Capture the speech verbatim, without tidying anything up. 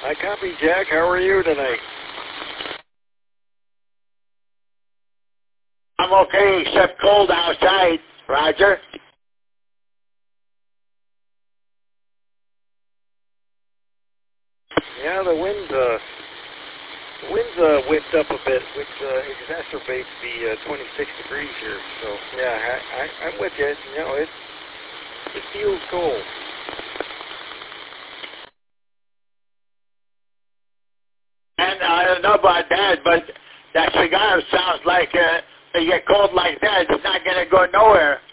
I copy, Jack. How are you tonight? I'm okay, except cold outside, Roger. Yeah, the wind, uh, the wind's uh, whipped up a bit, which uh, exacerbates the uh, twenty-six degrees here. So, yeah, I, I, I'm with you. You know, it, it feels cold. And I don't know about that, but that cigar sounds like uh, you get cold like that, it's not going to go nowhere.